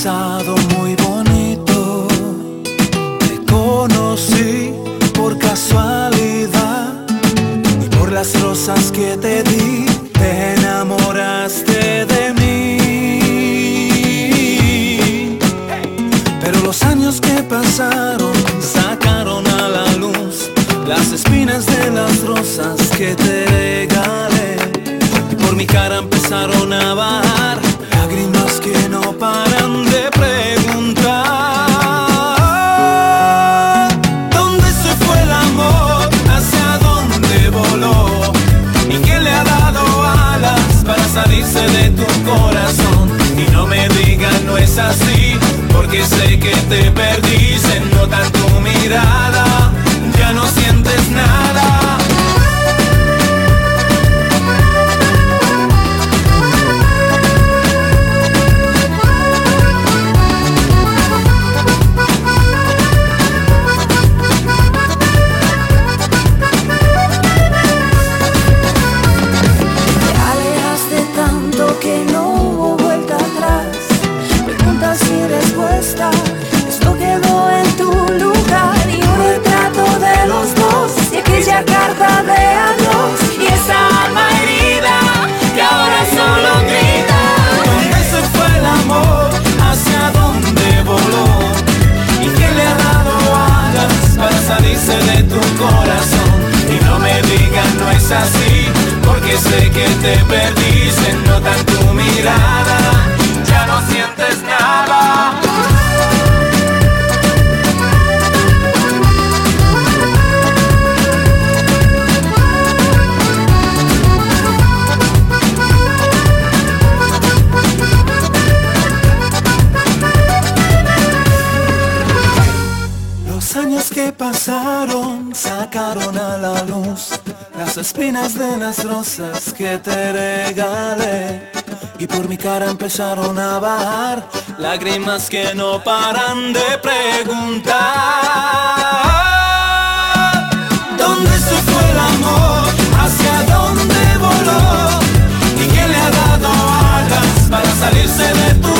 pasado muy bonito. Te conocí por casualidad y por las rosas que te di, te enamoraste de mí. Pero los años que pasaron sacaron a la luz las espinas de las rosas que te regalé, y por mi cara empezaron a bajar lágrimas que no paran de preguntar. ¿Dónde se fue el amor? ¿Hacia dónde voló? ¿Y quién le ha dado alas para salirse de tu corazón? Y no me digas no es así, porque sé que te perdí. Se nota en tu mirada, ya no sientes nada. Esto quedó en tu lugar y un retrato de los dos y aquella carta de adiós y esa alma herida que ahora solo grita. ¿Dónde se fue el amor? ¿Hacia dónde voló? ¿Y quién le ha dado alas para salirse de tu corazón? Y no me digas no es así, porque sé que te perdí. Se nota en tu mirada, ya no sientes nada. Los años que pasaron sacaron a la luz las espinas de las rosas que te regalé, y por mi cara empezaron a bajar lágrimas que no paran de preguntar. ¿Dónde se fue el amor? ¿Hacia dónde voló? ¿Y quién le ha dado alas para salirse de tu